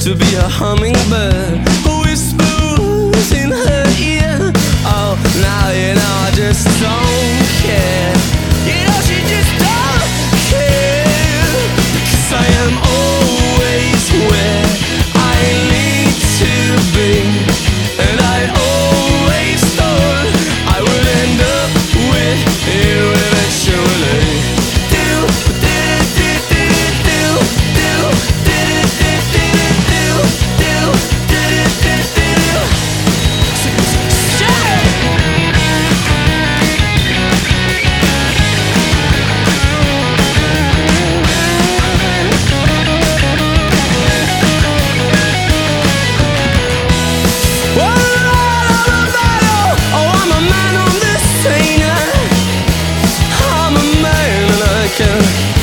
to be a hummingbird who whispers in her ear. Oh, now you know I just don't care. You know she just don't care, because I am always where I need to be. And I always thought I would end up with you eventually.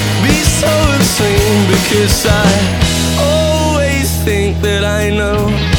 Because I always think that I know